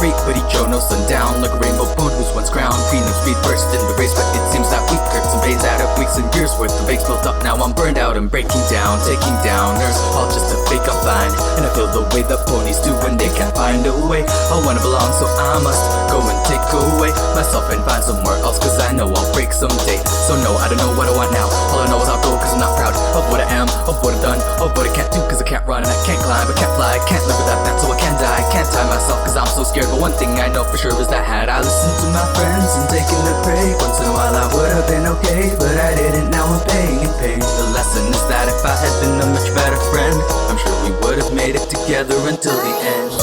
rate, but each no sundown. Like a rainbow bone who's once crowned queen of speed burst in the race, but it seems that we hurts and veins out of weeks and years worth of aches built up. Now I'm burned out and breaking down, taking downers, all just to fake I'm fine. And I feel the way the ponies do when they can't find a way. I wanna belong, so I must go and take away myself and find somewhere else, cause I know I'll break someday. So no, I don't know what I want now. All I know is I'll go cause I'm not proud of what I am, of what I've done, of what I can't do, cause I can't run and I can't climb, I can't fly, I can't live without that, so I can die. I can't tie myself cause I'm so scared, but one thing I know for sure is that had I listened to my friends and taken a break, once in a while I would have been okay, but I didn't. Now I'm paying in pain. The lesson is that if I had been a much better friend, I'm sure we would have made it together until the end.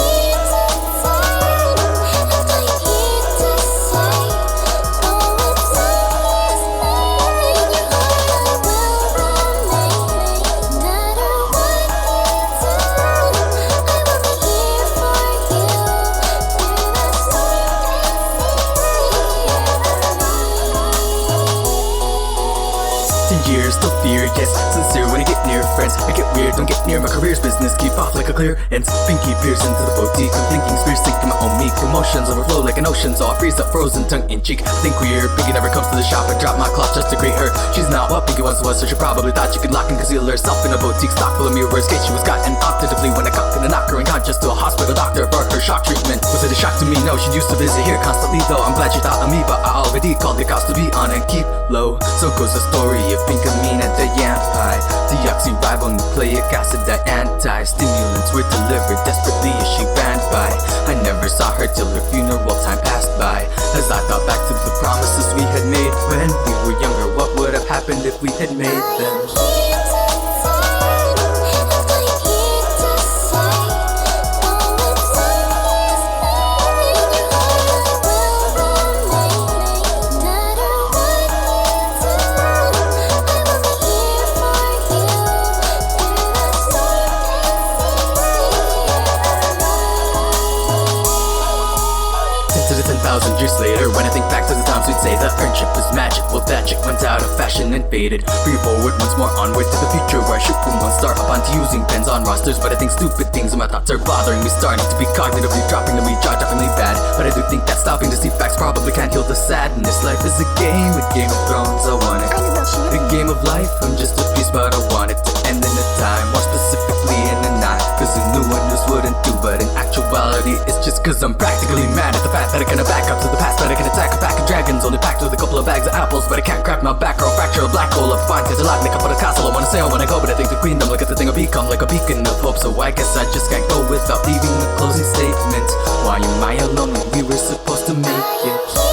Years, still fear, yes, sincere when I get near friends. I get weird, don't get near my career's business. Keep off like a clear ends. Pinky pierce into the boutique. I'm thinking spheres sink in my own meek. Emotions overflow like an ocean, so I freeze up frozen tongue in cheek. I think weird, Pinky never comes to the shop. I drop my cloth just to greet her. She's not what Pinky once was, so she probably thought she could lock and conceal herself in a boutique stock full of mirrors. Case she was gotten optatively when I cocked and knocked her unconscious to a hospital doctor for her shock treatment. Was it a shock to me? No, she used to visit here constantly though. I'm glad she thought of me, but I already called the cops to be on and keep low. So goes the story of Pinkamene and the yam pie. Deoxyribonucleic acid, that anti-stimulants were delivered desperately as she ran by. I never saw her till her funeral time passed by. As I thought back to the promises we had made when we were younger, what would have happened if we had made them? To the 10,000 years later, when I think back to the times we'd say the friendship was magic, well that chick went out of fashion and faded. Free forward once more, onward to the future, where I shoot from one star up onto using pens on rosters. But I think stupid things and my thoughts are bothering me, starting to be cognitively dropping to me, jaw definitely bad. But I do think that stopping to see facts probably can't heal the sadness. Life is a Game of Thrones, I want it. A game of life, I'm just a piece, but I want it to end in a time, more specifically in a night. Cause a new one just wouldn't do, but in actuality it's just cause I'm practically mad at the fact that I can back up to the past, that I can attack a pack of dragons only packed with a couple of bags of apples. But I can't crack my back or fracture a black hole up fine, cause I lock me up on a castle. I wanna sail when I go, but I think the queendom, look at the thing, I become like a beacon of hope. So I guess I just can't go without leaving a closing statement. Why am I alone when we were supposed to make it?